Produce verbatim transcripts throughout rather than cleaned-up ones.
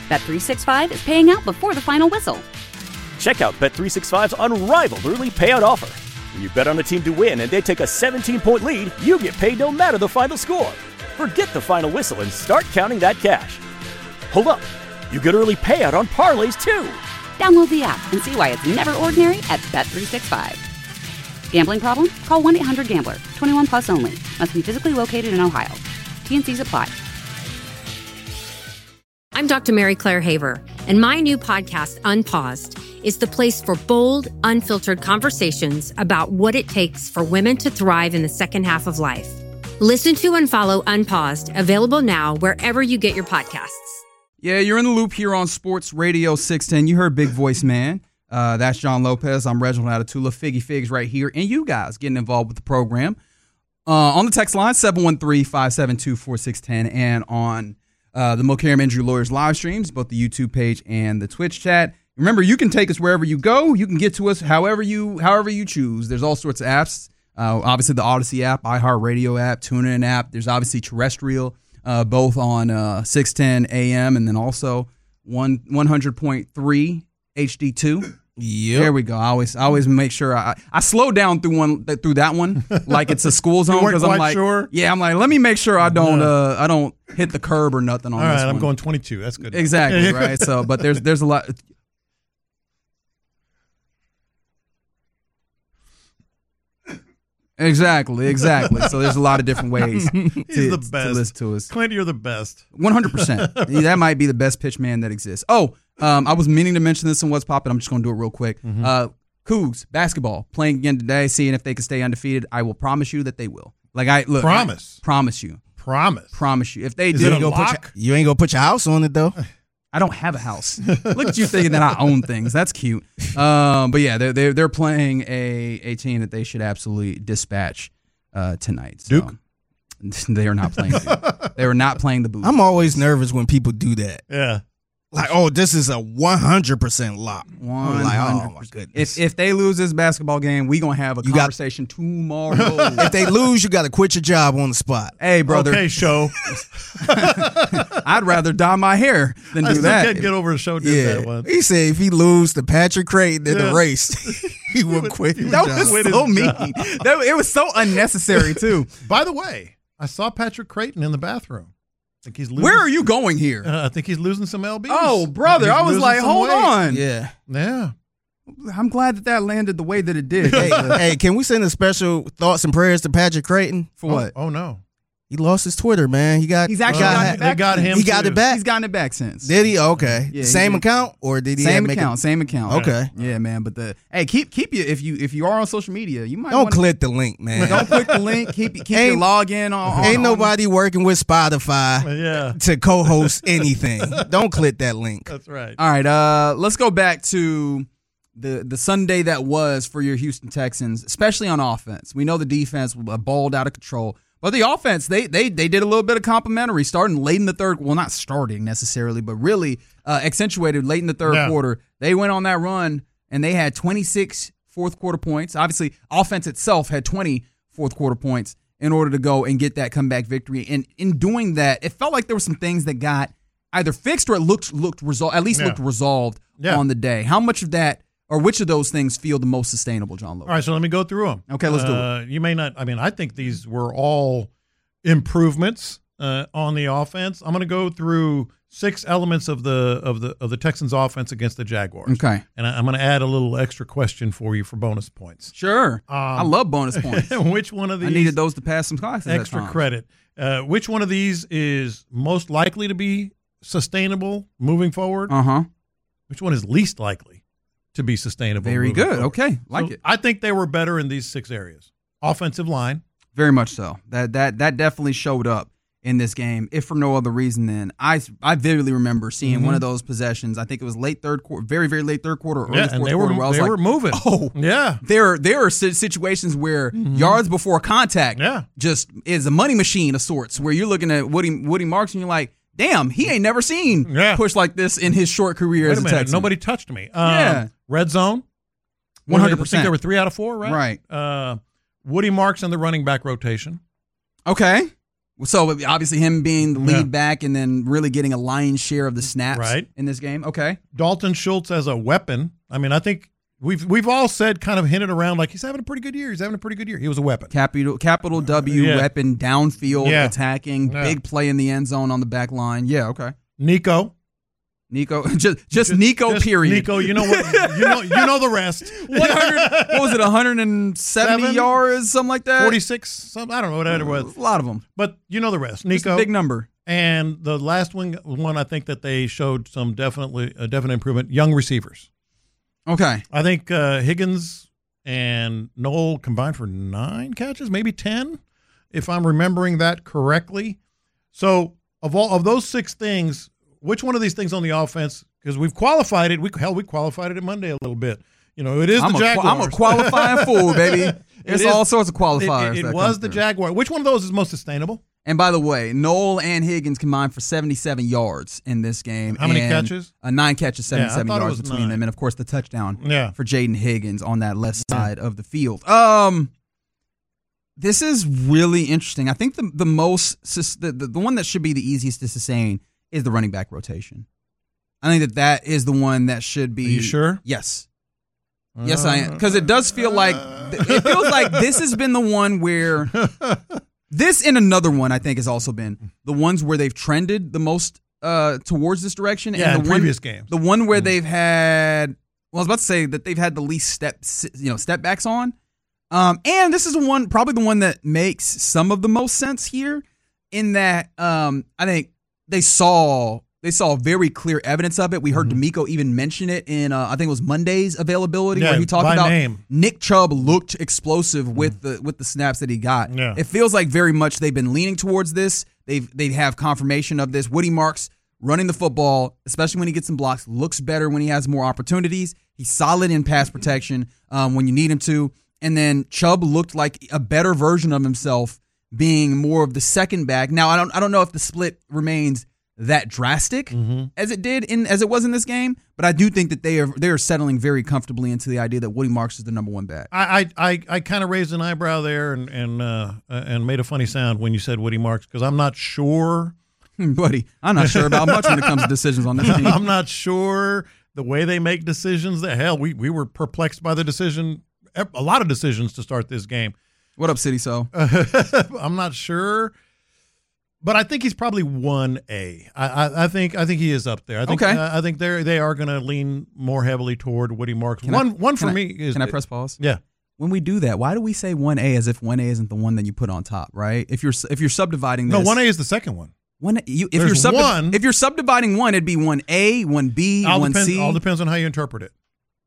Bet three sixty-five is paying out before the final whistle. Check out Bet three sixty-five's unrivaled early payout offer. When you bet on a team to win and they take a seventeen-point lead, you get paid no matter the final score. Forget the final whistle and start counting that cash. Hold up. You get early payout on parlays, too. Download the app and see why it's never ordinary at Bet three sixty-five. Gambling problem? Call one eight hundred gambler. twenty-one plus only. Must be physically located in Ohio. T N Cs apply. I'm Doctor Mary Claire Haver, and my new podcast, Unpaused, is the place for bold, unfiltered conversations about what it takes for women to thrive in the second half of life. Listen to and follow Unpaused, available now wherever you get your podcasts. Yeah, you're in the loop here on Sports Radio six ten. You heard Big Voice Man. Uh, that's John Lopez. I'm Reginald Atatula. Figgy Figs right here. And you guys getting involved with the program. Uh, on the text line, seven one three, five seven two, four six one zero. And on uh, the Mulcairn Injury Lawyers live streams, both the YouTube page and the Twitch chat. Remember, you can take us wherever you go. You can get to us however you however you choose. There's all sorts of apps. Uh, obviously, the Odyssey app, iHeartRadio app, TuneIn app. There's obviously terrestrial, uh, both on uh, six ten A M and then also one hundred point three H D two. Yep. There we go. I always, I always make sure I, I slow down through one through that one, like it's a school zone because I'm like, sure? yeah, I'm like, let me make sure I don't, uh, I don't hit the curb or nothing on All this right, one. I'm going twenty-two. That's good. Exactly right. So, but there's, there's a lot. Exactly, exactly. So there's a lot of different ways to, He's the best. to listen to us. Clint, you're the best. one hundred percent. That might be the best pitch man that exists. Oh, um, I was meaning to mention this in What's Poppin'. I'm just going to do it real quick. Mm-hmm. Uh, Cougs, basketball, playing again today, seeing if they can stay undefeated. I will promise you that they will. Like I look, Promise. I promise you. Promise. Promise you. If they Is do, it a you, lock? put your, you ain't going to put your house on it, though. I don't have a house. Look at you thinking that I own things. That's cute. Um, but yeah, they're, they're, they're playing a, a team that they should absolutely dispatch uh, tonight. So. Duke? They are not playing Duke. They are not playing the Boots. I'm always nervous when people do that. Yeah. Like, oh, this is a one hundred percent lock. one hundred percent. Like, oh, my goodness. If if they lose this basketball game, we going to have a You got- conversation tomorrow. If they lose, you got to quit your job on the spot. Hey, brother. Okay, show. I'd rather dye my hair than I do still that. can't get over the show did Yeah. that one. He said if he lose to Patrick Creighton in Yeah. the race, he would quit his That job. was Quit his so mean. job. That, it was so unnecessary, too. By the way, I saw Patrick Creighton in the bathroom. I think he's losing, Where are you going here? Uh, I think he's losing some L Bs. Oh, brother. He's I was losing like, some hold weight. on. Yeah. Yeah. I'm glad that that landed the way that it did. Hey, hey, can we send a special thoughts and prayers to Patrick Creighton? For what? Oh, oh no. He lost his Twitter, man. He got. He's actually got, gotten it They back. got since. him. He got too. it back. He's gotten it back since. Did he? Okay. Yeah, he same did. account or did he Same have make account, it? same account. Okay. Yeah, man. But the hey, keep keep you if you if you are on social media, you might Don't wanna, click the link, man. Don't click the link. Keep keep your Ain't- login on. Ain't on- nobody working with Spotify Yeah. to co-host anything. Don't click that link. That's right. All right, uh, let's go back to the the Sunday that was for your Houston Texans, especially on offense. We know the defense balled out of control, but the offense they they they did a little bit of complimentary, starting late in the third. Well, not starting necessarily, but really uh, accentuated late in the third Yeah. quarter. They went on that run and they had twenty-six fourth quarter points. Obviously, offense itself had twenty fourth quarter points in order to go and get that comeback victory. And in doing that, it felt like there were some things that got either fixed or it looked looked resolved, at least Yeah. looked resolved Yeah. on the day. How much of that, or which of those things feel the most sustainable, John Lopez? All right, so let me go through them. Okay, let's do uh, You may not, I mean, I think these were all improvements uh, on the offense. I'm going to go through six elements of the of the of the Texans offense against the Jaguars. Okay. And I, I'm going to add a little extra question for you for bonus points. Sure. I love bonus points. Which one of these I needed those to pass some classes. at extra times. credit? Uh, which one of these is most likely to be sustainable moving forward? Uh huh. Which one is least likely to be sustainable? Very moving good. forward? Okay, like So it. I think they were better in these six areas. Offensive line. Very much so. That that that definitely showed up in this game, if for no other reason than I I vividly remember seeing Mm-hmm. one of those possessions. I think it was late third quarter, very very late third quarter, early Yeah, fourth and they were quarter. Where I was they like, were moving. Oh, Yeah. There, there are si- situations where yards before contact Yeah. just is a money machine of sorts, where you're looking at Woody Woody Marks and you're like, damn, he ain't never seen Yeah. push like this in his short career Wait as a a minute. Texan. Nobody touched me. Um, Yeah. Red zone. one hundred I think percent. there were three out of four, right? Right. Uh, Woody Marks and the running back rotation. Okay. So obviously him being the lead Yeah. back and then really getting a lion's share of the snaps Right. in this game. Okay. Dalton Schultz as a weapon. I mean, I think we've we've all said, kind of hinted around, like he's having a pretty good year. He's having a pretty good year. He was a weapon. Capital capital W Yeah. weapon, downfield Yeah. attacking, Yeah. big play in the end zone on the back line. Yeah, okay. Nico. Nico, just just Nico. Just period. Nico, you know what? You know you know the rest. one hundred, what was it? one hundred seventy Seven? yards, something like that. forty-six. Some I don't know what it was, A lot of them. but you know the rest. Just a Nico. big number. And the last one, one I think that they showed some definitely a definite improvement. Young receivers. Okay. I think uh, Higgins and Noel combined for nine catches, maybe ten, if I'm remembering that correctly. So of all of those six things, which one of these things on the offense? Because we've qualified it. We hell, we qualified it at Monday a little bit. You know, it is I'm the a, Jaguars. I'm a qualifying fool, baby. There's is- all sorts of It, qualifiers. it- it that was come the through. Jaguar. Which one of those is most sustainable? And by the way, Noel and Higgins combined for seventy-seven yards in this game. How many and, catches? Uh, nine catches, Yeah, I seventy-seven thought it yards was between nine. them, and of course the touchdown Yeah. for Jaden Higgins on that left side of the field. Um, this is really interesting. I think the the most sus- the, the the one that should be the easiest to sustain is the running back rotation. I think that that is the one that should be. Are you sure? Yes. Yes, I am. Because it does feel like it feels like this has been the one where this and another one I think has also been the ones where they've trended the most uh, towards this direction. Yeah, and in the one, previous games. the one where they've had. Well, I was about to say that they've had the least steps, you know, step backs on. Um, and this is the one, probably the one that makes some of the most sense here, in that um, I think they saw. They saw very clear evidence of it. We heard D'Amico even mention it in, uh, I think it was Monday's availability, Yeah, where he talked by about name. Nick Chubb looked explosive with the with the snaps that he got. Yeah. It feels like very much they've been leaning towards this. They've they have confirmation of this. Woody Marks running the football, especially when he gets some blocks, looks better when he has more opportunities. He's solid in pass protection um, when you need him to. And then Chubb looked like a better version of himself, being more of the second back. Now I don't I don't know if the split remains that drastic Mm-hmm. as it did in as it was in this game, but I do think that they are they are settling very comfortably into the idea that Woody Marks is the number one back. I I, I, I kind of raised an eyebrow there and and uh, and made a funny sound when you said Woody Marks, because I'm not sure. Buddy, I'm not sure about much when it comes to decisions on this team. I'm not sure the way they make decisions. That hell, we we were perplexed by the decision, a lot of decisions to start this game. What up, City So? I'm not sure, but I think he's probably one A. I, I, I think I think he is up there. I think, Okay. uh, I think they they are going to lean more heavily toward Woody Marks. Can I- one one for can I- me is Can I press pause? Yeah. When we do that, why do we say one A as if one A isn't the one that you put on top, right? If you're if you're subdividing this, No, one A is the second one. one you if There's you're subdi- one- if you're subdividing one, it'd be one A, one B, All one depends, C. all depends on how you interpret it.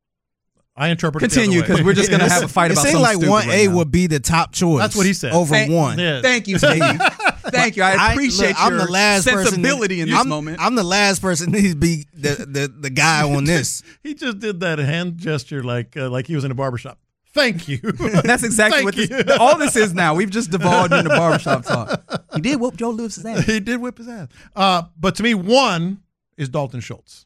I interpret Continue, it the other way. because we're just gonna have a fight It about seems something like stupid one right A now. would be the top choice. That's what he said. Over Thank- one. Yeah. Thank you, Steve. Thank you. I I- appreciate look, I'm your the last person sensibility that- in this I'm, moment. I'm the last person that needs to be the, the, the guy on this. He just did that hand gesture like uh, like he was in a barbershop. Thank you. That's exactly Thank what this, you. all this is now. We've just divulged into barbershop talk. He did whoop Joe Lewis's ass. He did whip his ass. Uh, but to me, one is Dalton Schultz.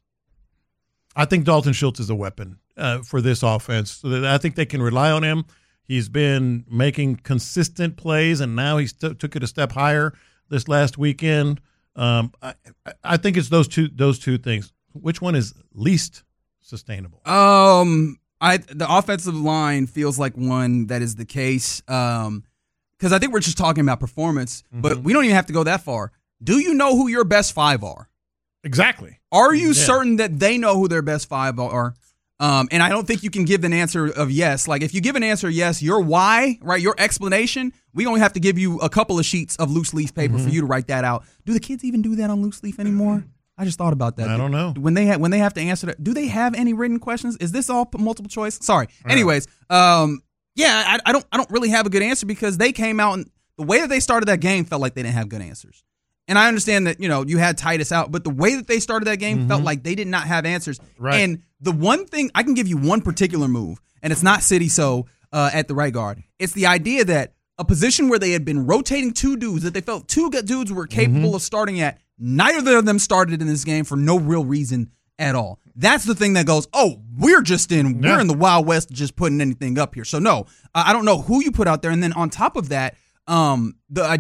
I think Dalton Schultz is a weapon uh, for this offense. So that I think they can rely on him. He's been making consistent plays, and now he st- took it a step higher this last weekend. Um, I, I think it's those two those two things. Which one is least sustainable? Um, I the offensive line feels like one that is the case. Um, because I think we're just talking about performance, but we don't even have to go that far. Do you know who your best five are? Exactly. Are you Yeah. certain that they know who their best five are? Um, and I don't think you can give an answer of yes. Like if you give an answer yes, your why, right, your explanation, we only have to give you a couple of sheets of loose leaf paper Mm-hmm. for you to write that out. Do the kids even do that on loose leaf anymore? I just thought about that. I don't know. When they have when they have to answer that, do they have any written questions? Is this all multiple choice? Sorry. Anyways, um, yeah, I, I don't I don't really have a good answer because they came out and the way that they started that game felt like they didn't have good answers. And I understand that, you know, you had Titus out, but the way that they started that game felt like they did not have answers. Right. And the one thing, I can give you one particular move, and it's not City So uh, at the right guard. It's the idea that a position where they had been rotating two dudes, that they felt two good dudes were capable of starting at, neither of them started in this game for no real reason at all. That's the thing that goes, oh, we're just in, Yeah. we're in the Wild West just putting anything up here. So no, I I don't know who you put out there. And then on top of that, um, the I,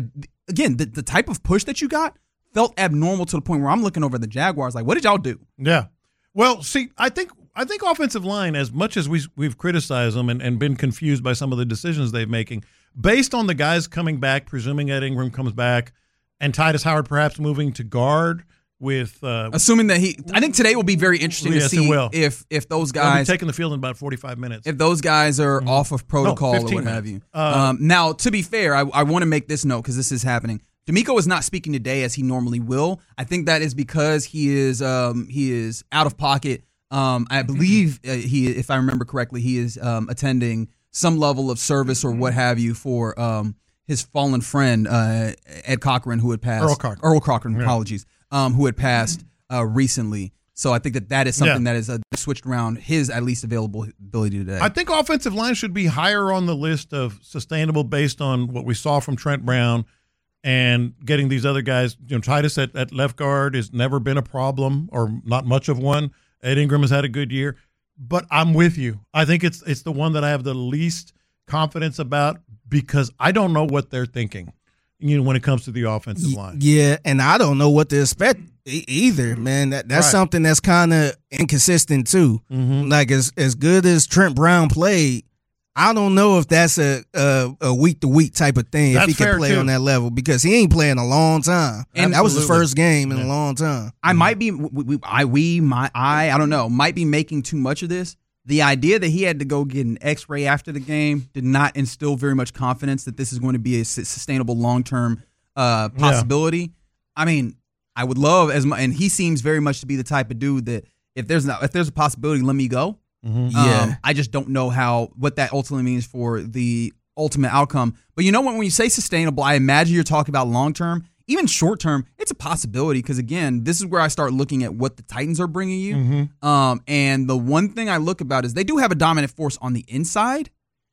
again, the, the type of push that you got felt abnormal to the point where I'm looking over at the Jaguars like, what did y'all do? Yeah. Well, see, I think I think offensive line, as much as we, we've criticized them and, and been confused by some of the decisions they're making, based on the guys coming back, presuming Ed Ingram comes back, and Titus Howard perhaps moving to guard with uh, – assuming that he – I think today will be very interesting yes, to see it will. if if those They'll guys – be taking the field in about forty-five minutes. If those guys are mm-hmm. off of protocol no, or what minutes. have you. Uh, um, now, to be fair, I, I want to make this note because this is happening. D'Amico is not speaking today as he normally will. I think that is because he is um, he is out of pocket. Um, I believe uh, he, if I remember correctly, he is um, attending some level of service or what have you for um, his fallen friend uh, Ed Cochran, who had passed. Earl Cochran. Earl Cochran, yeah. apologies, um, who had passed uh, recently. So I think that that is something yeah. that is uh, switched around his at least available ability today. I think offensive line should be higher on the list of sustainable based on what we saw from Trent Brown and getting these other guys. You know, Titus at, at left guard has never been a problem or not much of one. Ed Ingram has had a good year. But I'm with you. I think it's it's the one that I have the least confidence about because I don't know what they're thinking, you know, when it comes to the offensive line. Yeah, and I don't know what to expect e- either, man. That That's right. something that's kind of inconsistent, too. Mm-hmm. Like, as as good as Trent Brown played, I don't know if that's a a, a week-to-week type of thing, That's if he fair can play too. on that level, because he ain't playing a long time. And that was his Absolutely. first game in Yeah. a long time. I might be, we, we, I, we, my, I, I don't know, might be making too much of this. The idea that he had to go get an X-ray after the game did not instill very much confidence that this is going to be a sustainable long-term uh, possibility. Yeah. I mean, I would love as much, and he seems very much to be the type of dude that if there's not, if there's a possibility, let me go. Mm-hmm. Yeah. Um, I just don't know how what that ultimately means for the ultimate outcome. But you know what? When you say sustainable, I imagine you're talking about long term. Even short term, it's a possibility because, again, this is where I start looking at what the Titans are bringing you. Mm-hmm. Um, and the one thing I look about is they do have a dominant force on the inside.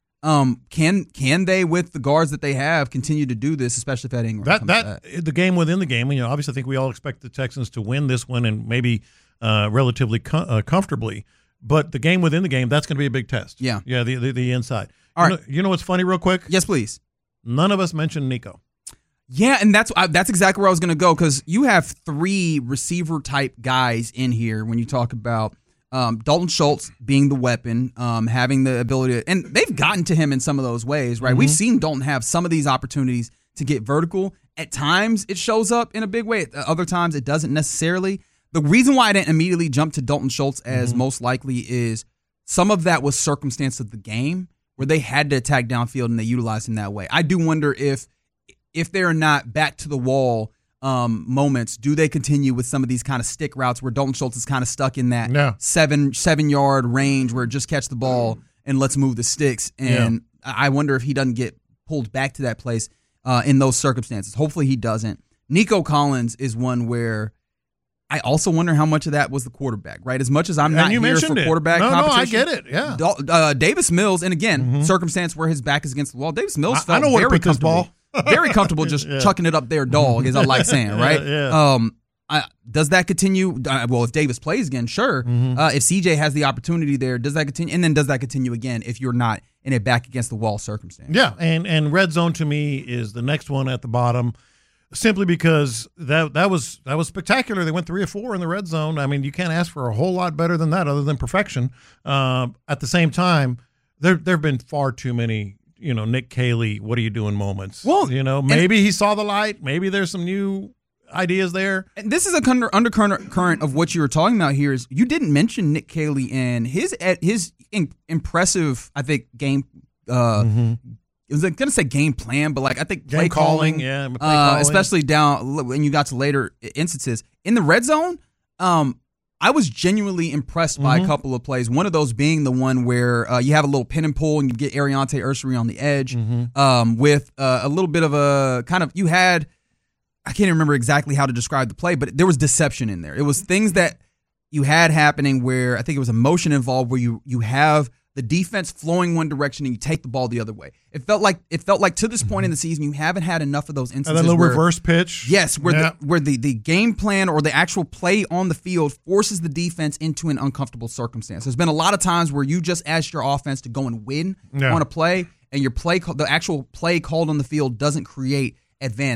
Um, can can they, with the guards that they have, continue to do this, especially if Ed Ingram That comes that back? the game within the game. You know, obviously, I think we all expect the Texans to win this one and maybe uh, relatively com- uh, comfortably. But the game within the game, that's going to be a big test. Yeah. Yeah, the the, the inside. All you right. Know, you know what's funny real quick? Yes, please. None of us mentioned Nico. Yeah, and that's I, that's exactly where I was going to go because you have three receiver-type guys in here when you talk about um, Dalton Schultz being the weapon, um, having the ability to – and they've gotten to him in some of those ways, right? Mm-hmm. We've seen Dalton have some of these opportunities to get vertical. At times, it shows up in a big way. At other times, it doesn't necessarily. The reason why I didn't immediately jump to Dalton Schultz as mm-hmm. most likely is some of that was circumstance of the game where they had to attack downfield and they utilized him that way. I do wonder if if they're not back to the wall um, moments, do they continue with some of these kind of stick routes where Dalton Schultz is kind of stuck in that yeah. seven seven yard range where just catch the ball and let's move the sticks. And yeah. I wonder if he doesn't get pulled back to that place uh, in those circumstances. Hopefully he doesn't. Nico Collins is one where I also wonder how much of that was the quarterback, right? As much as I'm not and you here mentioned for it. quarterback no, competition. No, I get it, yeah. Uh, Davis Mills, and again, mm-hmm. circumstance where his back is against the wall. Davis Mills I, felt I know where very to put this comfortable. ball. very comfortable just yeah. chucking it up there, dog, as I like saying, right? Yeah, yeah. Um, I, does that continue? Uh, well, if Davis plays again, sure. Mm-hmm. Uh, if C J has the opportunity there, does that continue? And then does that continue again if you're not in a back against the wall circumstance? Yeah, and, and red zone to me is the next one at the bottom. Simply because that that was that was spectacular. They went three or four in the red zone. I mean, you can't ask for a whole lot better than that, other than perfection. Uh, at the same time, there there have been far too many, you know, Nick Caley, what are you doing moments. Well, you know, maybe he saw the light. Maybe there's some new ideas there. And this is a under, undercurrent current of what you were talking about here. Is you didn't mention Nick Caley and his his in, impressive, I think, game. Uh, mm-hmm. I was going to say game plan, but like I think Game play calling, calling, yeah, play uh, calling. especially down when you got to later instances in the red zone. Um, I was genuinely impressed mm-hmm. by a couple of plays. One of those being the one where uh, you have a little pin and pull and you get Ariante Ursery on the edge mm-hmm. um, with uh, a little bit of a kind of you had. I can't even remember exactly how to describe the play, but there was deception in there. It was things that you had happening where I think it was a motion involved where you you have the defense flowing one direction and you take the ball the other way. It felt like it felt like to this point in the season you haven't had enough of those instances. And that little where, reverse pitch. Yes, where yeah. the where the, the game plan or the actual play on the field forces the defense into an uncomfortable circumstance. There's been a lot of times where you just ask your offense to go and win yeah. on a play, and your play the actual play called on the field doesn't create advantage.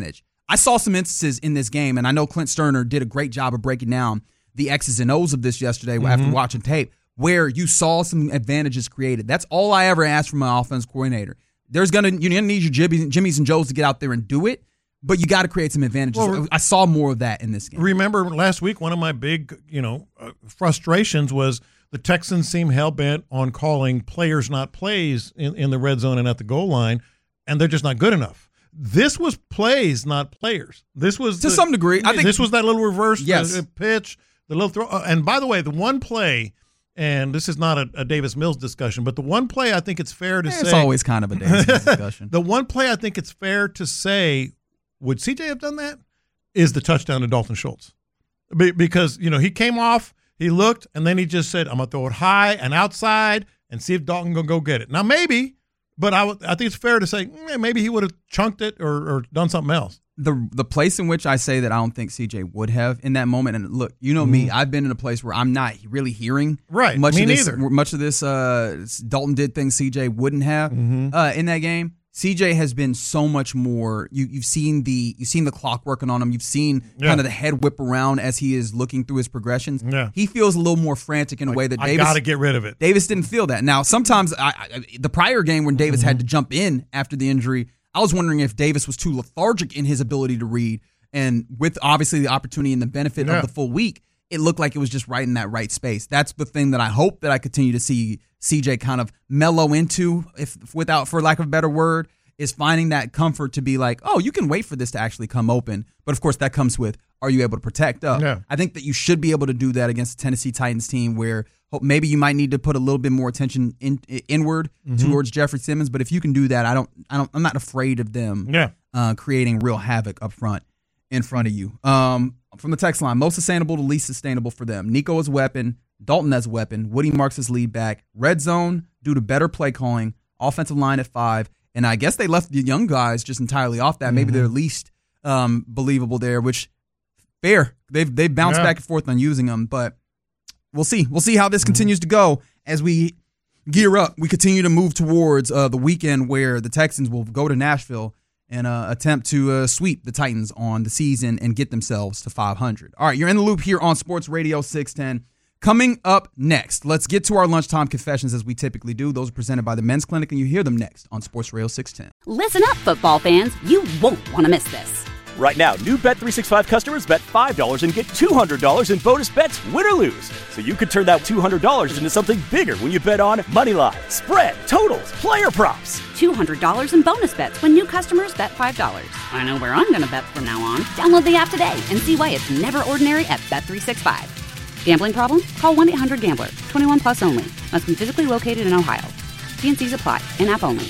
I saw some instances in this game, and I know Clint Sterner did a great job of breaking down the X's and O's of this yesterday mm-hmm. after watching tape, where you saw some advantages created. That's all I ever asked from my offense coordinator. There's gonna you're gonna need your Jimmy, Jimmys and Joes to get out there and do it, but you got to create some advantages. Well, I saw more of that in this game. Remember last week, one of my big, you know, uh, frustrations was the Texans seem hell-bent on calling players not plays in, in the red zone and at the goal line, and they're just not good enough. This was plays, not players. This was to the, some degree. I think this was that little reverse yes. uh, pitch, the little throw. Uh, and by the way, the one play, and this is not a, a Davis Mills discussion, but the one play I think it's fair to it's say. It's always kind of a Davis Mills discussion. The one play I think it's fair to say, would C J have done that? Is the touchdown to Dalton Schultz. Be, because, you know, he came off, he looked, and then he just said, I'm going to throw it high and outside and see if Dalton going to go get it. Now, maybe. But I, w- I think it's fair to say eh, maybe he would have chunked it or, or done something else. The the place in which I say that I don't think C J would have in that moment, and look, you know mm-hmm. me, I've been in a place where I'm not really hearing right. much me of this. Neither. Much of this, uh, Dalton did things C J wouldn't have mm-hmm. uh, in that game. C J has been so much more. You you've seen the you've seen the clock working on him. You've seen yeah. kind of the head whip around as he is looking through his progressions. Yeah. He feels a little more frantic in a like, way that I Davis got to get rid of it. Davis didn't feel that. Now, sometimes I, I, the prior game when Davis mm-hmm. had to jump in after the injury, I was wondering if Davis was too lethargic in his ability to read. And with obviously the opportunity and the benefit yeah. of the full week, it looked like it was just right in that right space. That's the thing that I hope that I continue to see C J kind of mellow into, if without for lack of a better word, is finding that comfort to be like, oh, you can wait for this to actually come open. But of course, that comes with, are you able to protect up? Yeah. I think that you should be able to do that against the Tennessee Titans team where maybe you might need to put a little bit more attention in, inward mm-hmm. towards Jeffrey Simmons. But if you can do that, I don't, I don't, I'm not afraid of them yeah. uh, creating real havoc up front in front of you. Um, from the text line, most sustainable to least sustainable for them. Nico as a weapon, Dalton as a weapon, Woody Marks as lead back, red zone due to better play calling, offensive line at five. And I guess they left the young guys just entirely off that. Maybe mm-hmm. they're least um, believable there, which fair. They've they've bounced yeah. back and forth on using them, but we'll see. We'll see how this mm-hmm. continues to go as we gear up. We continue to move towards uh, the weekend where the Texans will go to Nashville and uh, attempt to uh, sweep the Titans on the season and get themselves to five hundred. All right, you're in the loop here on Sports Radio six ten. Coming up next, let's get to our lunchtime confessions as we typically do. Those are presented by the Men's Clinic, and you hear them next on Sports Radio six ten. Listen up, football fans. You won't want to miss this. Right now, new Bet three sixty-five customers bet five dollars and get two hundred dollars in bonus bets, win or lose. So you could turn that two hundred dollars into something bigger when you bet on money line, spread, totals, player props. two hundred dollars in bonus bets when new customers bet five dollars. I know where I'm going to bet from now on. Download the app today and see why it's never ordinary at Bet three sixty-five. Gambling problem? Call one eight hundred gambler. twenty-one plus only. Must be physically located in Ohio. T N Cs apply. In-app only.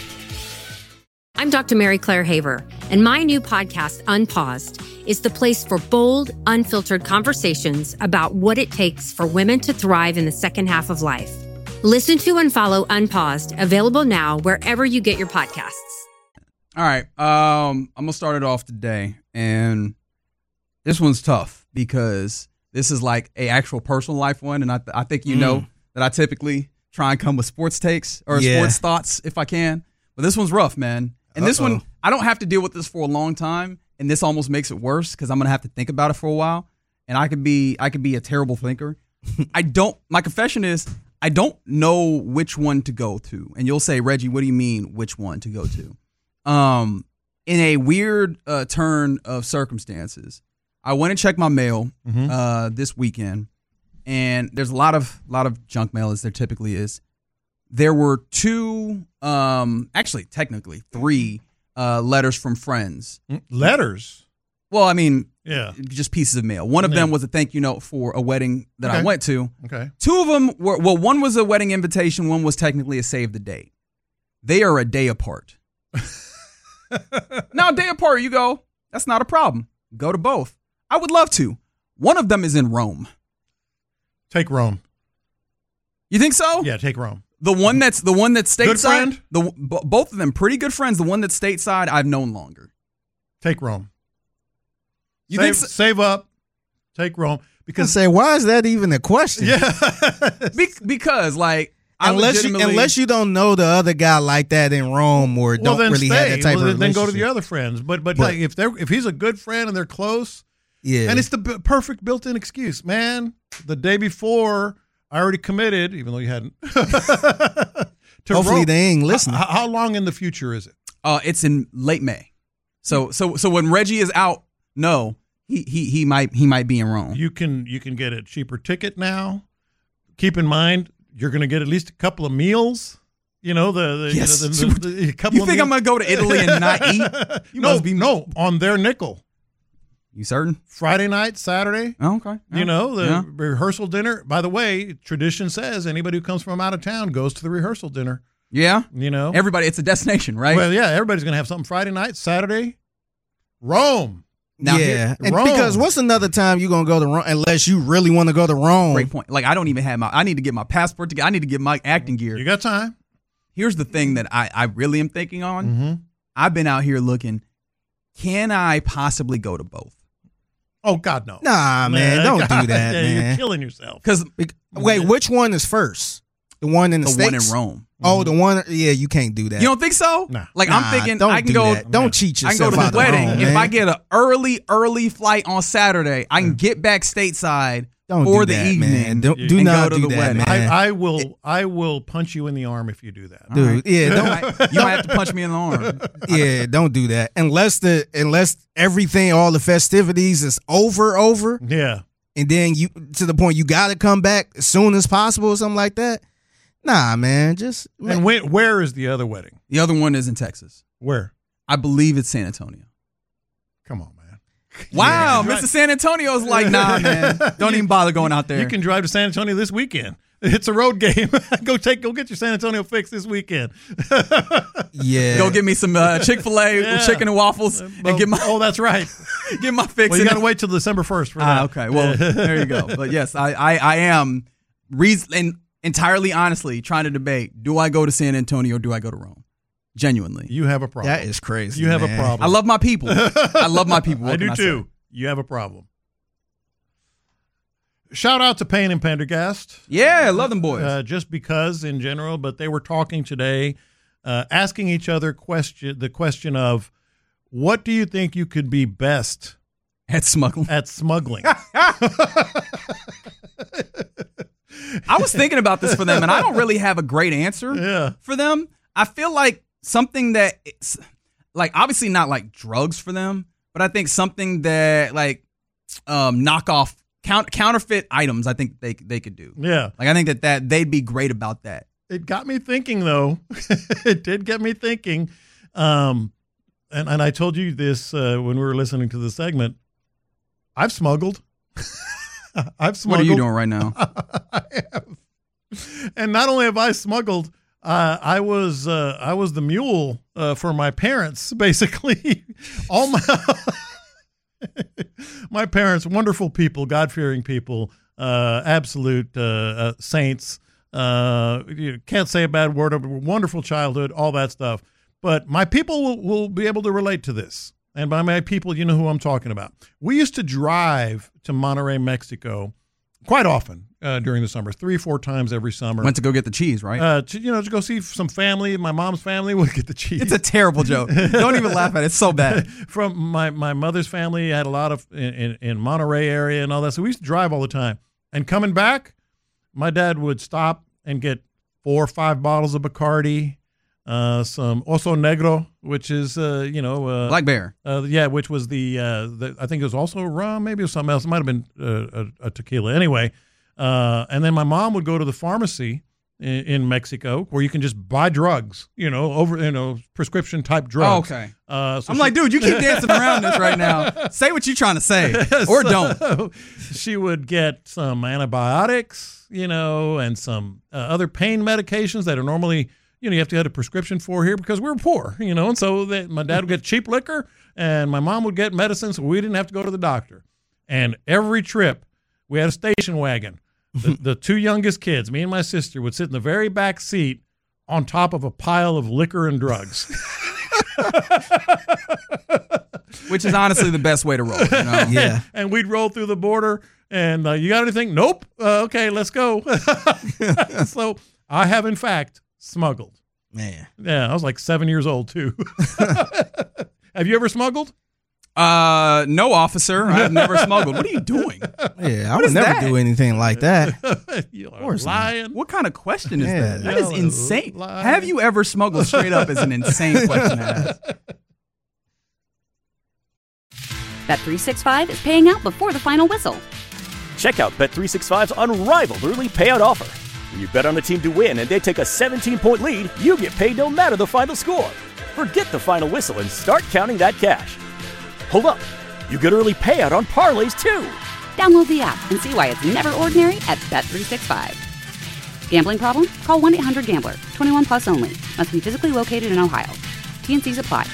I'm Doctor Mary Claire Haver, and my new podcast, Unpaused, is the place for bold, unfiltered conversations about what it takes for women to thrive in the second half of life. Listen to and follow Unpaused, available now wherever you get your podcasts. All right, um, I'm going to start it off today, and this one's tough because this is like a actual personal life one, and I, th- I think you mm. know that I typically try and come with sports takes or yeah. sports thoughts if I can, but this one's rough, man. And Uh-oh. This one, I don't have to deal with this for a long time, and this almost makes it worse because I'm gonna have to think about it for a while, and I could be I could be a terrible thinker. I don't. My confession is I don't know which one to go to, and you'll say, Reggie, what do you mean which one to go to? Um, in a weird uh, turn of circumstances, I went and checked my mail mm-hmm. uh, this weekend, and there's a lot of lot of junk mail as there typically is. There were two, um, actually, technically three uh, letters from friends. Letters? Well, I mean, yeah, just pieces of mail. One of yeah. them was a thank you note for a wedding that okay. I went to. Okay. Two of them were, well, one was a wedding invitation. One was technically a save the date. They are a day apart. Now, a day apart, you go, that's not a problem. Go to both. I would love to. One of them is in Rome. Take Rome. You think so? Yeah, take Rome. The one that's the one that's stateside. Good friend? The b- both of them pretty good friends. The one that's stateside, I've known longer. Take Rome. You save, think so? Save up. Take Rome. Because I say, why is that even a question? Yeah. Be- because like I unless you legitimately- unless you don't know the other guy like that in Rome or Well, don't then really stay. have that type well, of then, then go to the relationship. other friends. But but, But- like, if they're if he's a good friend and they're close, Yeah, and it's the b- perfect built-in excuse, man. The day before, I already committed, even though you hadn't. to hopefully Rome. they ain't listening. How, how long in the future is it? Uh, it's in late May. So so so when Reggie is out, no, he he he might he might be in Rome. You can you can get a cheaper ticket now. Keep in mind, you're going to get at least a couple of meals. You know the, the, Yes. you know, the, the, the couple You of think I'm meals. gonna go to Italy and not eat? You no, must be no, on their nickel. You certain? Friday night, Saturday. Oh, okay. You know, the Yeah. rehearsal dinner. By the way, tradition says anybody who comes from out of town goes to the rehearsal dinner. Yeah. You know, Everybody, it's a destination, right? well, yeah, everybody's going to have something Friday night, Saturday. Rome. Now, yeah, here- and Rome. because what's another time you gonna go to Rome unless you really want to go to Rome? Great point. Like I don't even have my. I need to get my passport together. I need to get my acting gear. You got time. Here's the thing that I I really am thinking on. Mm-hmm. I've been out here looking. Can I possibly go to both? Oh, God, no. Nah, man, don't do God, that, yeah, You're man. killing yourself. Because Wait, which one is first? The one in the, the States? one in Rome. Oh, the one. Yeah, you can't do that. You don't think so? Nah. Like Nah, I'm thinking don't I can do go. that. Don't cheat I can go yourself to out the of wedding. Rome, If man. I get an early, early flight on Saturday, I can get back stateside Don't for do the that, evening. man. Don't, You- do and not go to do the that, wedding. man. I, I will I will punch you in the arm if you do that. Dude, All right. yeah, You don't, might, you might have to punch me in the arm. yeah, don't do that unless the unless everything, all the festivities is over, over, Yeah. and then you to the point you got to come back as soon as possible or something like that. Nah, man, just And when, where is the other wedding? The other one is in Texas. Where? I believe it's San Antonio. Come on, man. Wow, Yeah. Mister San Antonio's like, nah, man, don't even bother going out there. You can drive to San Antonio this weekend. It's a road game. go take, go get your San Antonio fix this weekend. yeah, go get me some uh, Chick-fil-A Yeah. chicken and waffles and get my oh, that's right. get my fix. Well, you in got to it. wait till December first for that. Ah, okay. Well, there you go. But yes, I I, I am reason and entirely honestly trying to debate: do I go to San Antonio or do I go to Rome? Genuinely, You have a problem. that is crazy. You have man. a problem. I love my people. I love my people. What I do can say? too. You have a problem. Shout out to Payne and Pendergast. Yeah, I love them boys. Uh, just because in general, but they were talking today, uh, asking each other question the question of, what do you think you could be best At smuggling. at smuggling? I was thinking about this for them, and I don't really have a great answer Yeah. for them. I feel like something that it's like obviously not like drugs for them, but I think something that like um knockoff count, counterfeit items. I think they they could do. Yeah. Like I think that that they'd be great about that. It got me thinking, though. It did get me thinking. Um, and, and I told you this uh, when we were listening to the segment. I've smuggled. I've smuggled. What are you doing right now? I have. And not only have I smuggled, uh, I was uh, I was the mule uh, for my parents, basically. All my my parents, wonderful people, God-fearing people, uh, absolute uh, uh, saints. Uh, you can't say a bad word of wonderful childhood, all that stuff. But my people will, will be able to relate to this. And by my people, you know who I'm talking about. We used to drive to Monterrey, Mexico, quite often uh, during the summer, three, four times every summer. Went to go get the cheese, right? uh, to, you know, to go see some family. My mom's family would get the cheese. It's a terrible joke. Don't even laugh at it. It's so bad. From my, my mother's family, had a lot of in, in, in Monterey area and all that. So we used to drive all the time. And coming back, my dad would stop and get four or five bottles of Bacardi, uh, some Oso Negro, which is, uh, you know. Uh, Black Bear. Uh, yeah, which was the, uh, the, I think it was also rum, maybe it was something else. It might have been uh, a, a tequila. Anyway, uh, and then my mom would go to the pharmacy in, in Mexico where you can just buy drugs, you know, over, you know, prescription type drugs. Oh, okay. Uh, so I'm she- like, dude, you keep dancing around this right now. Say what you're trying to say, or don't. So she would get some antibiotics, you know, and some uh, other pain medications that are normally, you know, you have to have a prescription for here because we're poor, you know. And so they, my dad would get cheap liquor and my mom would get medicine, so we didn't have to go to the doctor. And every trip, we had a station wagon. The, the two youngest kids, me and my sister, would sit in the very back seat on top of a pile of liquor and drugs. Which is honestly the best way to roll. You know? Yeah. And we'd roll through the border and uh, you got anything? Nope. Uh, okay, let's go. So I have, in fact, smuggled. Man. Yeah, I was like seven years old, too. Have you ever smuggled? Uh, no, officer. I've never smuggled. What are you doing? Yeah, I What would is never that? do anything like that. You're course not. lying. What kind of question is Yeah. that? That is You're insane. lying. Have you ever smuggled straight up is an insane question to ask. Bet three sixty-five is paying out before the final whistle. Check out Bet three sixty-five's unrivaled early payout offer. When you bet on a team to win and they take a seventeen-point lead, you get paid no matter the final score. Forget the final whistle and start counting that cash. Hold up. You get early payout on parlays, too. Download the app and see why it's never ordinary at Bet three sixty-five. Gambling problem? Call one eight hundred gambler. twenty-one plus only. Must be physically located in Ohio. T N Cs apply.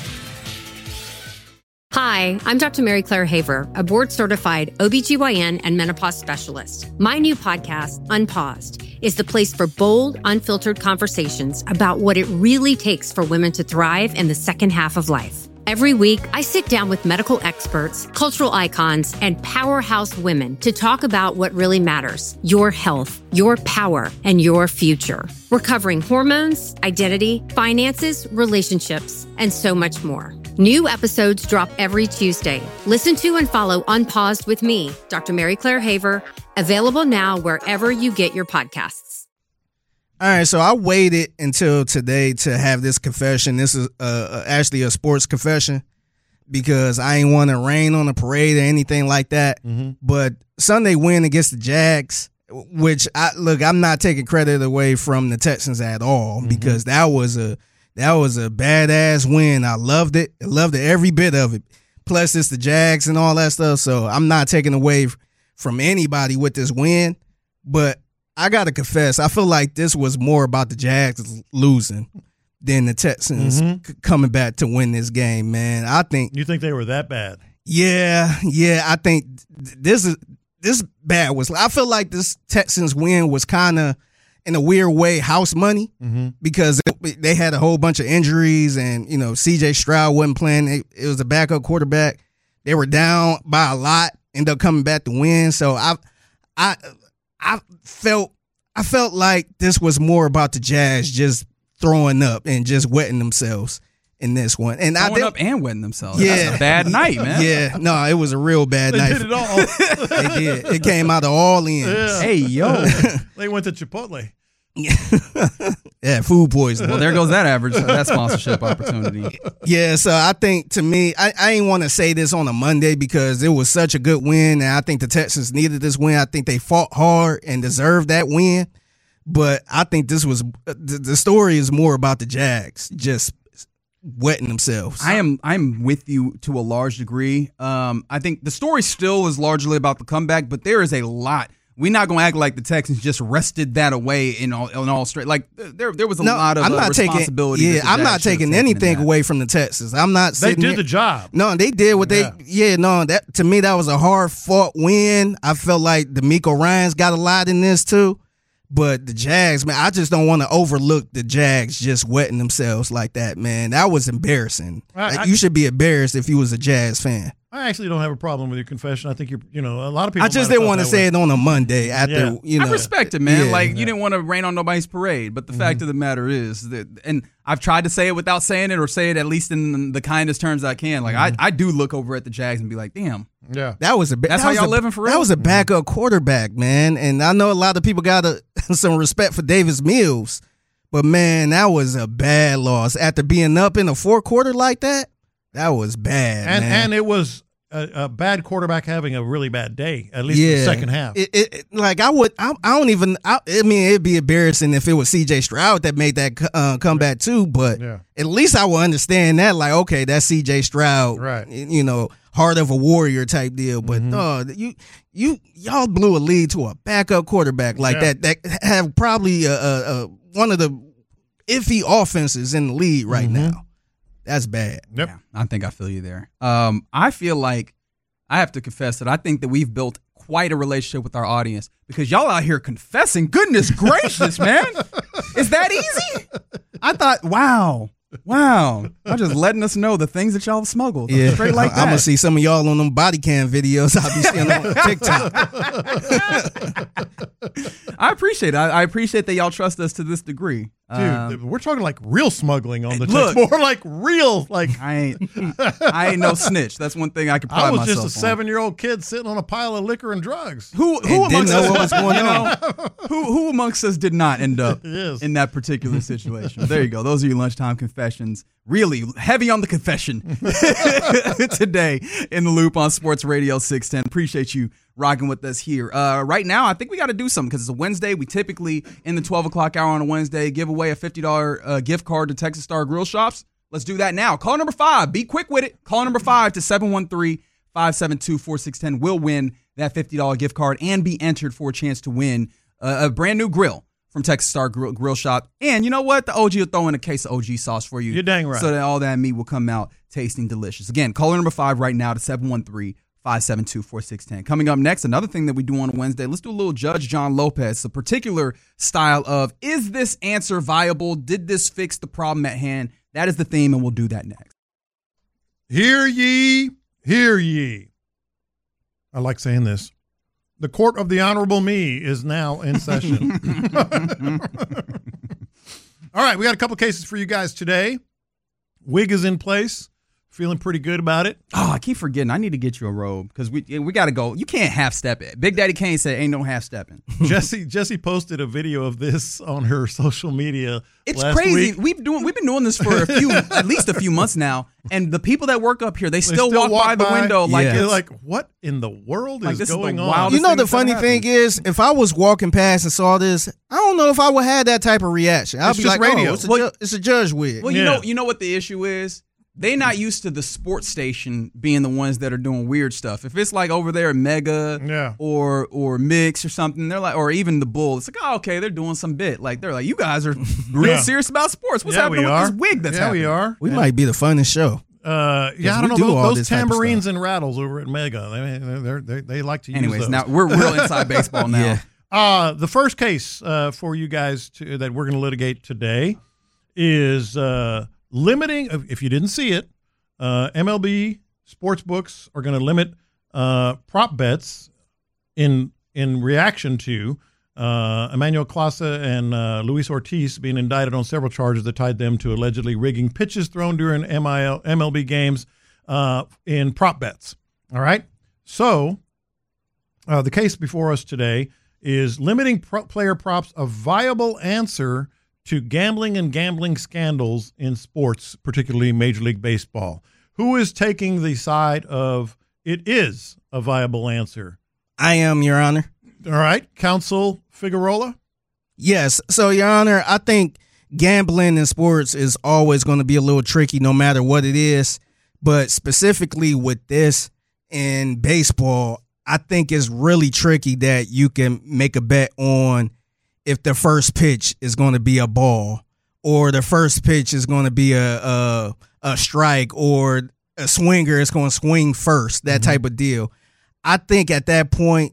Hi, I'm Doctor Mary Claire Haver, a board-certified O B G Y N and menopause specialist. My new podcast, Unpaused, is the place for bold, unfiltered conversations about what it really takes for women to thrive in the second half of life. Every week, I sit down with medical experts, cultural icons, and powerhouse women to talk about what really matters: your health, your power, and your future. We're covering hormones, identity, finances, relationships, and so much more. New episodes drop every Tuesday. Listen to and follow Unpaused with me, Doctor Mary Claire Haver, available now wherever you get your podcasts. All right, so I waited until today to have this confession. This is uh, actually a sports confession because I ain't want to rain on the parade or anything like that. Mm-hmm. But Sunday win against the Jags, which I look, I'm not taking credit away from the Texans at all Mm-hmm. because that was a that was a badass win. I loved it. I loved it, every bit of it. Plus, it's the Jags and all that stuff. So I'm not taking away from anybody with this win, but I got to confess, I feel like this was more about the Jags losing than the Texans Mhm. c- coming back to win this game, man. I think, You think they were that bad? yeah, yeah, I think th- this is this bad was. I feel like this Texans win was kind of, in a weird way, house money Mm-hmm. because it, they had a whole bunch of injuries and, you know, C J Stroud wasn't playing. It, it was a backup quarterback. They were down by a lot, ended up coming back to win. So I, I, I felt I felt like this was more about the Jazz just throwing up and just wetting themselves in this one. And I Throwing they- up and wetting themselves. Yeah. That's a bad night, man. yeah, no, it was a real bad They night. did it all. They did. It came out of all ends. Yeah. Hey, yo. They went to Chipotle. Yeah, food poisoning. Well, there goes that average, that sponsorship opportunity. Yeah, so I think, to me, I, I ain't want to say this on a Monday because it was such a good win, and I think the Texans needed this win. I think they fought hard and deserved that win, but I think this was the, the story is more about the Jags just wetting themselves. I am I'm with you to a large degree. Um, I think the story still is largely about the comeback, but there is a lot. We're not going to act like the Texans just wrested that away in all in all straight. Like there there was a no, lot of I'm uh, not responsibility. taking. that Yeah, the I'm Jags not should have taking taken in anything that. away from the Texans. I'm not. They Sitting did here- the job. No, they did what Yeah. they. Yeah, no, that to me that was a hard fought win. I felt like D'Amico Ryans got a lot in this too, but the Jags, man, I just don't want to overlook the Jags just wetting themselves like that, man. That was embarrassing. I- Like, I- you should be embarrassed if you was a Jazz fan. I actually don't have a problem with your confession. I think you're, you know, a lot of people. I just might have didn't felt want to that say way. it on a Monday after Yeah. you know. I respect it, man. Yeah. like you didn't want to rain on nobody's parade, but the Mm-hmm. fact of the matter is that, and I've tried to say it without saying it, or say it at least in the kindest terms I can. Like Mm-hmm. I, I do look over at the Jags and be like, damn, Yeah. That was a ba- That's that how was y'all a- living for That real? was a backup quarterback, man, and I know a lot of people got a, some respect for Davis Mills, but man, that was a bad loss after being up in the fourth quarter like that. That was bad, And man. and it was a, a bad quarterback having a really bad day, at least in the second half. It, it, it- like I would, I, I don't even. I, I mean, it'd be embarrassing if it was C J Stroud that made that uh, comeback too. But Yeah. at least I will understand that. Like, okay, that's C J Stroud, Right. You know, heart of a warrior type deal. But Mm-hmm. no, you, you, y'all blew a lead to a backup quarterback like Yeah. that. That have probably a, a, a, one of the iffy offenses in the league right Mm-hmm. now. That's bad. Yep. Yeah, I think I feel you there. Um, I feel like I have to confess that I think that we've built quite a relationship with our audience because y'all out here confessing. Goodness gracious, man. Is that easy? I thought, wow. Wow. I'm just letting us know the things that y'all have smuggled. Yeah, Straight like that. I'm gonna see some of y'all on them body cam videos I'll be seeing on TikTok. I appreciate it. I, I appreciate that y'all trust us to this degree. Dude, Um, we're talking like real smuggling on the look, text. More like real, like I ain't, I ain't no snitch. That's one thing I can pride I was myself just a on. seven-year-old kid sitting on a pile of liquor and drugs. Who, who And amongst didn't know us, what was going you know, on. who, who amongst us did not end up Yes. in that particular situation? There you go. Those are your lunchtime confessions. Really heavy on the confession today in the Loop on Sports Radio six ten. Appreciate you rocking with us here. Uh, right now, I think we got to do something because it's a Wednesday. We typically, in the twelve o'clock hour on a Wednesday, give away a fifty dollars uh, gift card to Texas Star Grill Shops. Let's do that now. Call number five. Be quick with it. Call number five to seven one three, five seven two, four six one zero. We'll win that fifty dollars gift card and be entered for a chance to win uh, a brand new grill from Texas Star Grill, Grill Shop. And you know what? The O G will throw in a case of O G sauce for you. You're dang right. So that all that meat will come out tasting delicious. Again, caller number five right now to seven one three, five seven two, four six one zero. Coming up next, another thing that we do on a Wednesday, let's do a little Judge John Lopez, a particular style of, is this answer viable? Did this fix the problem at hand? That is the theme, and we'll do that next. Hear ye, hear ye. I like saying this. The court of the honorable me is now in session. All right, we got a couple cases for you guys today. Wig is in place. Feeling pretty good about it. Oh, I keep forgetting. I need to get you a robe because we we got to go. You can't half step it. Big Daddy Kane said, "Ain't no half stepping." Jesse Jesse posted a video of this on her social media. It's last crazy. week. We've doing we've been doing this for a few, at least a few months now, and the people that work up here, they still, still walk, walk by the by. window like Yeah. They're it's like, what in the world Like, is this is the going on? wildest You know, thing the that's ever funny happened. thing is, if I was walking past and saw this, I don't know if I would have that type of reaction. I'd It's be just like, radio. oh, it's a, Well- ju- it's a judge wig. Well, you Yeah. know, you know what the issue is. They're not used to the sports station being the ones that are doing weird stuff. If it's like over there at Mega Yeah. or or Mix or something, they're like, or even the Bull, it's like, oh, okay, they're doing some bit. Like they're like, you guys are real Yeah. serious about sports. What's yeah, happening we with are. this wig that's yeah, happening? we are. we Yeah. might be the funnest show. Uh, yeah, I we don't do know. all Those, this those type of tambourines stuff. and rattles over at Mega, they, they're, they're, they they like to use Anyways, those. now we're real inside baseball now. Yeah. Uh, the first case uh, for you guys to, that we're going to litigate today is uh, limiting, if you didn't see it, uh, M L B sports books are going to limit uh, prop bets in in reaction to uh, Emmanuel Clase and uh, Luis Ortiz being indicted on several charges that tied them to allegedly rigging pitches thrown during M L B games uh, in prop bets. All right? So uh, the case before us today is limiting pro- player props a viable answer to gambling and gambling scandals in sports, particularly Major League Baseball. Who is taking the side of it is a viable answer? I am, Your Honor. All right, Counsel Figueroa? Yes. So, Your Honor, I think gambling in sports is always going to be a little tricky no matter what it is. But specifically with this in baseball, I think it's really tricky that you can make a bet on if the first pitch is going to be a ball or the first pitch is going to be a, a, a strike or a swinger is going to swing first, that Mm-hmm. type of deal. I think at that point,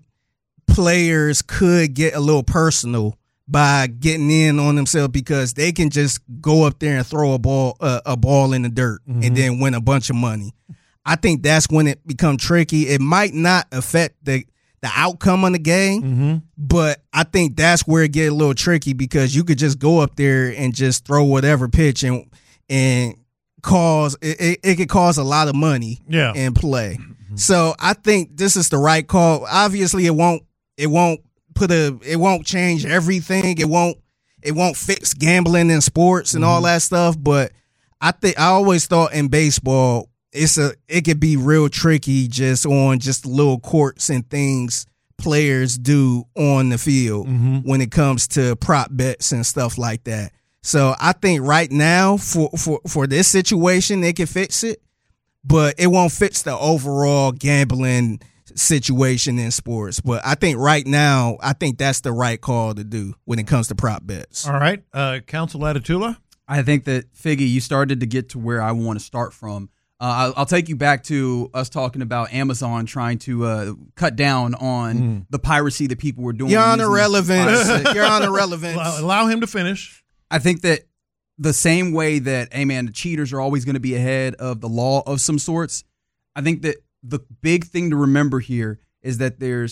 players could get a little personal by getting in on themselves because they can just go up there and throw a ball uh, a ball in the dirt Mm-hmm. and then win a bunch of money. I think that's when it becomes tricky. It might not affect the the outcome of the game, Mm-hmm. but I think that's where it get a little tricky because you could just go up there and just throw whatever pitch and and cause it, it, it could cause a lot of money Yeah. in play. So I think this is the right call. Obviously, it won't it won't put a it won't change everything. It won't it won't fix gambling in sports and all that stuff. But I think I always thought in baseball it's a it could be real tricky just on just little courts and things players do on the field when it comes to prop bets and stuff like that. So I think right now for for for this situation they can fix it, but it won't fix the overall gambling situation in sports. But I think right now, I think that's the right call to do when it comes to prop bets. All right, uh, Counsel Atatula? I think that, Figgy, you started to get to where I want to start from. Uh, I'll, I'll take you back to us talking about Amazon trying to uh, cut down on Mm. the piracy that people were doing. You're on using- irrelevance. You're on irrelevance. Allow, allow him to finish. I think that the same way that, hey man, the cheaters are always going to be ahead of the law of some sorts, I think that the big thing to remember here is that there's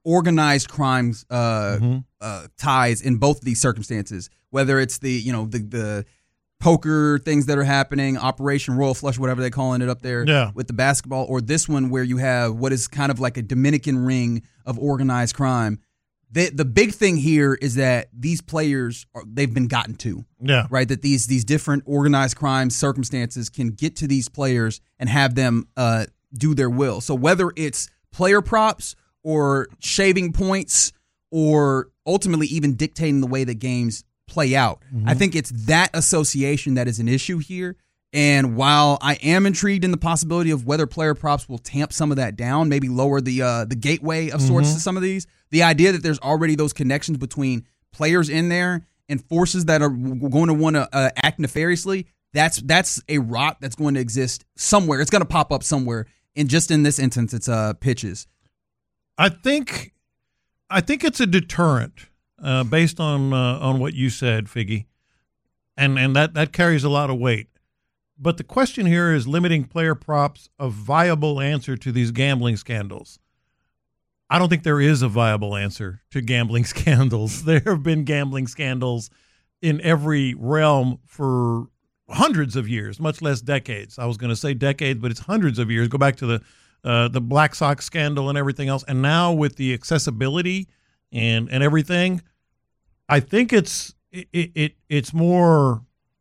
organized crimes uh, Mm-hmm. uh, ties in both of these circumstances, whether it's the you know the the poker things that are happening, Operation Royal Flush, whatever they're calling it up there Yeah. with the basketball, or this one where you have what is kind of like a Dominican ring of organized crime. The, the big thing here is that these players, are, they've been gotten to, Yeah. right? That these these different organized crime circumstances can get to these players and have them uh, do their will. So whether it's player props or shaving points or ultimately even dictating the way that games play out, Mm-hmm. I think it's that association that is an issue here. And while I am intrigued in the possibility of whether player props will tamp some of that down, maybe lower the uh, the gateway of sorts Mm-hmm. to some of these, the idea that there's already those connections between players in there and forces that are going to want to uh, act nefariously, that's that's a rot that's going to exist somewhere. It's going to pop up somewhere. And just in this instance, it's uh, pitches. I think I think it's a deterrent uh, based on uh, on what you said, Figgy, and and that, that carries a lot of weight. But the question here is limiting player props a viable answer to these gambling scandals. I don't think there is a viable answer to gambling scandals. There have been gambling scandals in every realm for hundreds of years, much less decades. I was going to say decades, but it's hundreds of years. Go back to the uh, the Black Sox scandal and everything else. And now with the accessibility and, and everything, I think it's it, it it's more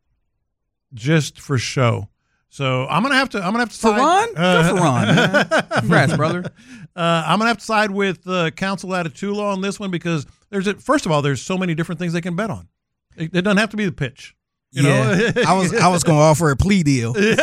just for show. So I'm gonna have to. I'm gonna have to For side, Ron? Good for Ron, man. Congrats, brother. Uh, I'm gonna have to side with uh, Council at Tula on this one because there's a, first of all, there's so many different things they can bet on. It, it doesn't have to be the pitch. You yeah, know? I was I was going to offer a plea deal. No,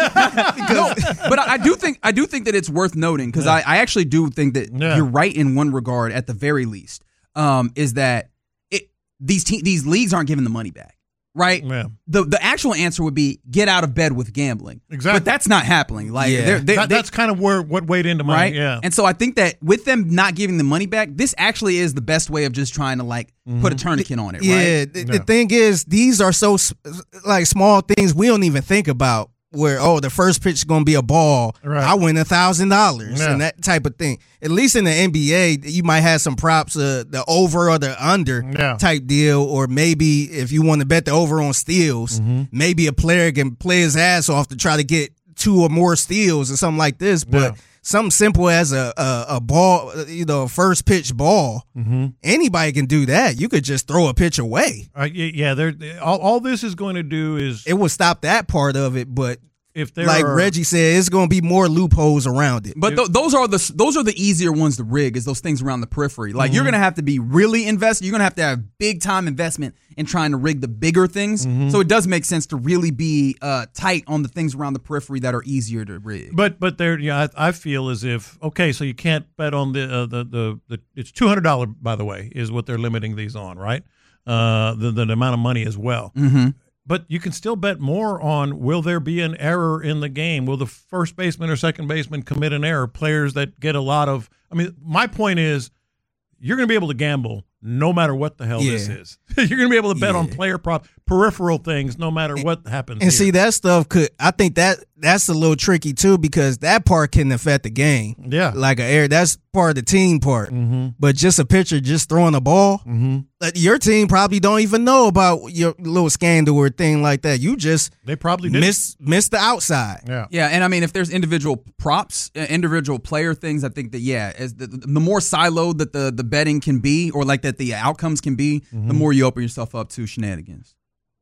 but I I do think I do think that it's worth noting because Yeah. I, I actually do think that Yeah. you're right in one regard at the very least. Um, is that it? These te- these leagues aren't giving the money back, right? Yeah. The the actual answer would be get out of bed with gambling. Exactly. But that's not happening. Like Yeah. they're, they're, That, they- that's kind of where what weighed into my right? yeah. And so I think that with them not giving the money back, this actually is the best way of just trying to like put a tourniquet on it, Yeah, right? the, Yeah. the thing is, these are so s- like small things we don't even think about. Where oh, the first pitch is going to be a ball, Right. I win a thousand dollars, Yeah. and that type of thing. At least in the N B A, you might have some props, uh, the over or the under Yeah. type deal, or maybe if you want to bet the over on steals, Mm-hmm. maybe a player can play his ass off to try to get two or more steals or something like this. But Yeah. something simple as a, a a ball, you know, a first pitch ball, Mm-hmm. anybody can do that. You could just throw a pitch away. Uh, y- yeah, there. All, all this is going to do is It would stop that part of it, but if there like are, Reggie said, it's going to be more loopholes around it. But th- those are the those are the easier ones to rig is those things around the periphery. Like you're gonna have to be really invested. You're gonna have to have big time investment in trying to rig the bigger things. So it does make sense to really be uh, tight on the things around the periphery that are easier to rig. But but there, yeah, I, I feel as if okay, so you can't bet on the uh, the, the the it's two hundred dollars by the way is what they're limiting these on, right? Uh, the the amount of money as well. Mm-hmm. But you can still bet more on will there be an error in the game? Will the first baseman or second baseman commit an error? Players that get a lot of I mean, my point is you're going to be able to gamble no matter what the hell this Yeah. is. You're going to be able to bet on Yeah. player prop peripheral things no matter what happens. And here. see, that stuff could, I think that that's a little tricky too, because that part can affect the game. Yeah. Like a air, that's part of the team part. Mhm. But just a pitcher just throwing a ball, Mhm. like, your team probably don't even know about your little scandal or thing like that. You just They probably did. miss miss the outside. Yeah. Yeah, and I mean, if there's individual props, uh, individual player things, I think that yeah, as the, the more siloed that the the betting can be, or like that the outcomes can be, the more you open yourself up to shenanigans.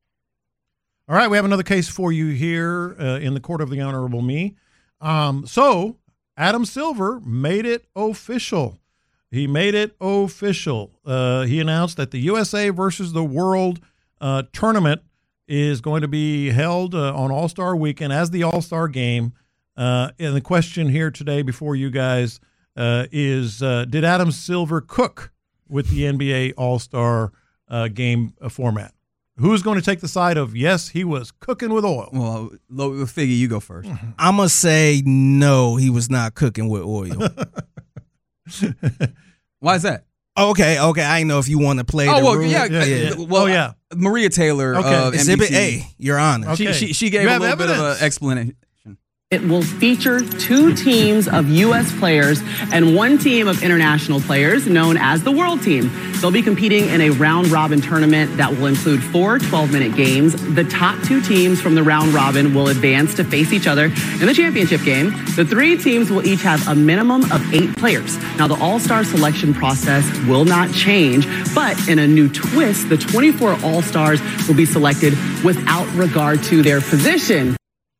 All right, we have another case for you here uh, in the court of the Honorable Me. Um, so, Adam Silver made it official. He made it official. Uh, he announced that the U S A versus the World uh, tournament is going to be held uh, on All-Star Weekend as the All-Star Game. Uh, and the question here today before you guys uh, is, uh, did Adam Silver cook with the N B A All-Star uh, Game uh, format? Who's going to take the side of, yes, he was cooking with oil? Well, Lo- Figgy, you go first. I'm going to say no, he was not cooking with oil. Why is that? Okay, okay. I didn't know if you want to play Oh the well, rule. yeah, Yeah, uh, yeah. Well, Oh, yeah. Maria Taylor Okay. of Exhibit N B C, A, Your Honor. Okay. She, she she gave You a have little bit of evidence. an explanation. It will feature two teams of U S players and one team of international players known as the World Team. They'll be competing in a round-robin tournament that will include four twelve-minute games. The top two teams from the round-robin will advance to face each other in the championship game. The three teams will each have a minimum of eight players. Now, the All-Star selection process will not change, but in a new twist, the twenty-four All-Stars will be selected without regard to their position.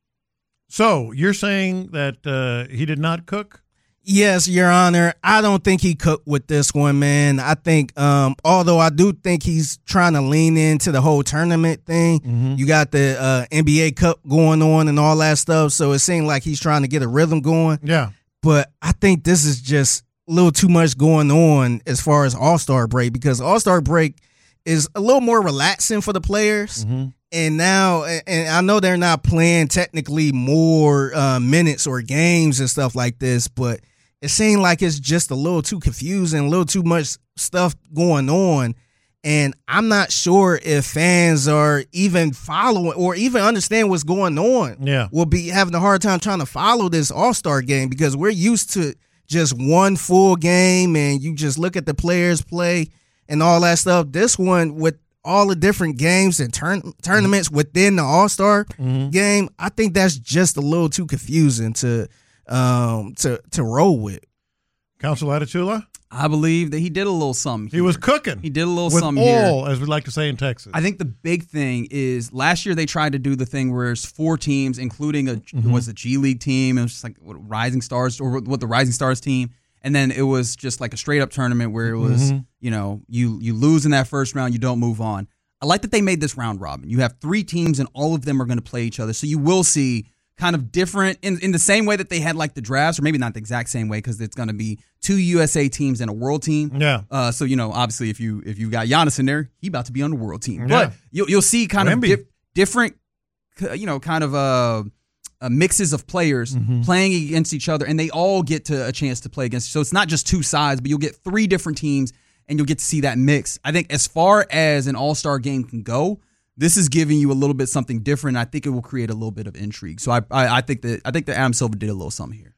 So you're saying that uh, he did not cook? Yes, Your Honor. I don't think he cooked with this one, man. I think, um, although I do think he's trying to lean into the whole tournament thing. Mm-hmm. You got the uh, N B A Cup going on and all that stuff, so it seemed like he's trying to get a rhythm going. Yeah. But I think this is just a little too much going on as far as All-Star break, because All-Star break is a little more relaxing for the players. Mm-hmm. And now, and I know they're not playing technically more uh, minutes or games and stuff like this, but it seemed like it's just a little too confusing, a little too much stuff going on. And I'm not sure if fans are even following or even understand what's going on. Yeah. We'll be having a hard time trying to follow this All-Star game because we're used to just one full game and you just look at the players play and all that stuff. This one with all the different games and turn, tournaments within the All-Star mm-hmm. game, I think that's just a little too confusing to um, to to roll with. Council Atatula? I believe that he did a little something here. He was cooking. He did a little with something oil, here. as we like to say in Texas. I think the big thing is last year they tried to do the thing where it's four teams, including a mm-hmm. it was a G League team. It was just like what, Rising Stars or what the Rising Stars team. And then it was just like a straight up tournament where it was, mm-hmm. you know, you you lose in that first round, you don't move on. I like that they made this round robin. You have three teams and all of them are going to play each other. So you will see kind of different in, in the same way that they had like the drafts, or maybe not the exact same way because it's going to be two U S A teams and a world team. Yeah. Uh, so, you know, obviously if you if you got Giannis in there, he about to be on the world team. Yeah. But you'll, you'll see kind of dif- different, you know, kind of uh, uh, mixes of players mm-hmm. playing against each other, and they all get to a chance to play against. So it's not just two sides, but you'll get three different teams, and you'll get to see that mix. I think as far as an all-star game can go, this is giving you a little bit something different. I think it will create a little bit of intrigue. So I I, I think that I think that Adam Silver did a little something here.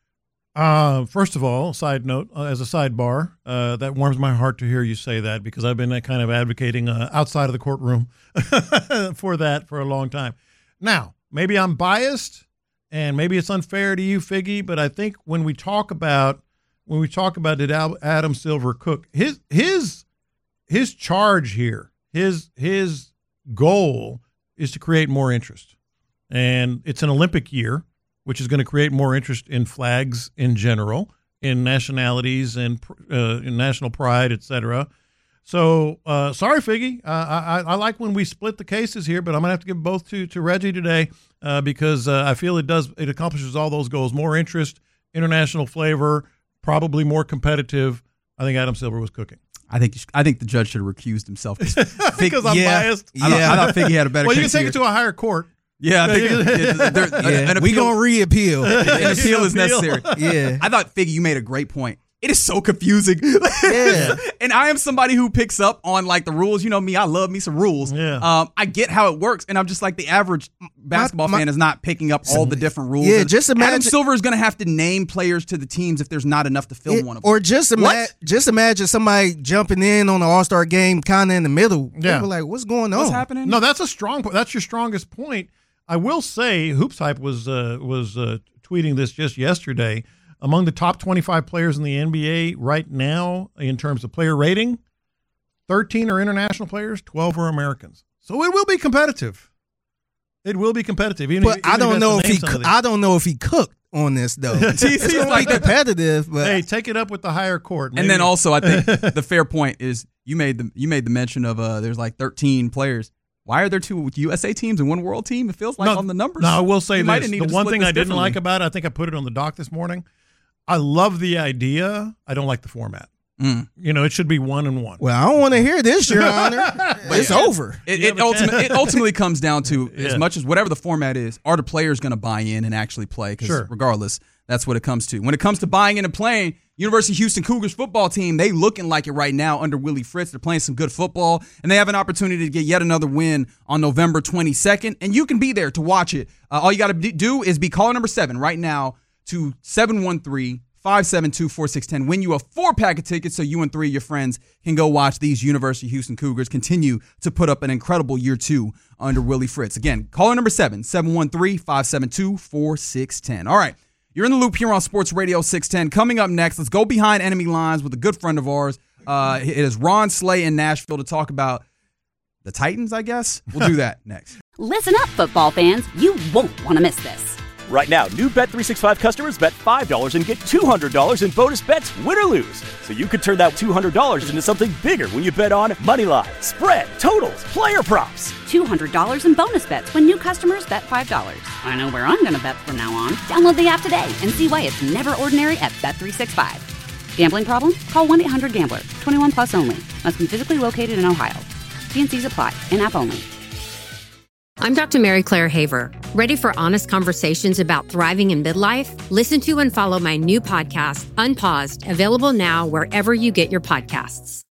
Uh, first of all, side note, uh, as a sidebar, uh, that warms my heart to hear you say that because I've been uh, kind of advocating uh, outside of the courtroom for that for a long time. Now, maybe I'm biased and maybe it's unfair to you, Figgy, but I think when we talk about when we talk about did Adam Silver cook, his his his charge here, his his goal is to create more interest, and it's an Olympic year, which is going to create more interest in flags in general, in nationalities and uh, in national pride, et cetera. So, uh, sorry, Figgy. Uh, I, I like when we split the cases here, but I'm going to have to give both to, to Reggie today uh, because uh, I feel it does it accomplishes all those goals. More interest, international flavor, probably more competitive. I think Adam Silver was cooking. I think I think the judge should have recused himself. Because I'm yeah, biased? I, yeah. I thought Figgy had a better well, case you can take here. it to a higher court. Yeah, I think yeah, there, yeah. an we going to re-appeal. An appeal is necessary. Yeah. I thought, Figgy, you made a great point. It is so confusing. Yeah. And I am somebody who picks up on like the rules. You know me, I love me some rules. Yeah. Um, I get how it works, and I'm just like the average basketball my, fan is not picking up all the different rules. Yeah, and just imagine Adam Silver is going to have to name players to the teams if there's not enough to fill it, one of them. Or just imagine, just imagine somebody jumping in on the All-Star game kind of in the middle. Yeah. People like, what's going on? What's happening? No, that's a strong point. That's your strongest point. I will say, Hoops Hype was uh, was uh, tweeting this just yesterday. Among the top twenty-five players in the N B A right now, in terms of player rating, thirteen are international players, twelve are Americans. So it will be competitive. It will be competitive. Even but if, I don't know if he. Co- I don't know if he cooked on this though. It's going to be competitive. But hey, take it up with the higher court. Maybe. And then also, I think the fair point is you made the you made the mention of uh, there's like thirteen players. Why are there two U S A teams and one world team? It feels like no, on the numbers. No, I will say you this. The one thing I didn't like about it, I think I put it on the doc this morning. I love the idea. I don't like the format. Mm. You know, it should be one and one. Well, I don't want to hear this, Your Honor. It's yeah. over. It, it, ultimate, it ultimately comes down to yeah. as much as whatever the format is, are the players going to buy in and actually play? Because sure. regardless, That's what it comes to. When it comes to buying into playing, University of Houston Cougars football team, they looking like it right now under Willie Fritz. They're playing some good football, and they have an opportunity to get yet another win on November twenty-second, and you can be there to watch it. Uh, all you got to do is be caller number seven right now to seven one three, five seven two, four six one zero. Win you a four-pack of tickets so you and three of your friends can go watch these University of Houston Cougars continue to put up an incredible year two under Willie Fritz. Again, caller number seven, seven one three, five seven two, four six one zero. All right. You're in the loop here on Sports Radio six ten. Coming up next, let's go behind enemy lines with a good friend of ours. Uh, it is Ron Slay in Nashville to talk about the Titans, I guess. We'll do that next. Listen up, football fans. You won't want to miss this. Right now, new Bet three sixty-five customers bet five dollars and get two hundred dollars in bonus bets, win or lose. So you could turn that two hundred dollars into something bigger when you bet on money line, spread, totals, player props. two hundred dollars in bonus bets when new customers bet five dollars. I know where I'm going to bet from now on. Download the app today and see why it's never ordinary at Bet three sixty-five. Gambling problem? Call one eight hundred gambler. twenty-one plus only. Must be physically located in Ohio. T and C's apply. In-app only. I'm Doctor Mary Claire Haver. Ready for honest conversations about thriving in midlife? Listen to and follow my new podcast, Unpaused, available now wherever you get your podcasts.